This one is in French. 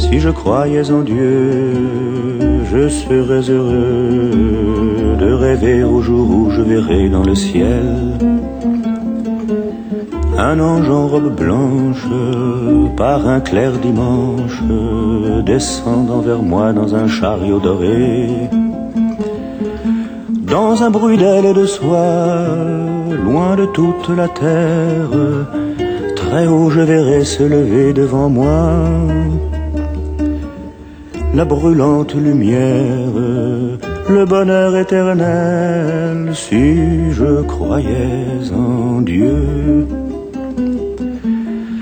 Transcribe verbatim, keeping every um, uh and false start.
Si je croyais en Dieu, je serais heureux de rêver au jour où je verrai dans le ciel un ange en robe blanche, par un clair dimanche, descendant vers moi dans un chariot doré. Dans un bruit d'ailes et de soie, loin de toute la terre, très haut je verrai se lever devant moi la brûlante lumière, le bonheur éternel, si je croyais en Dieu.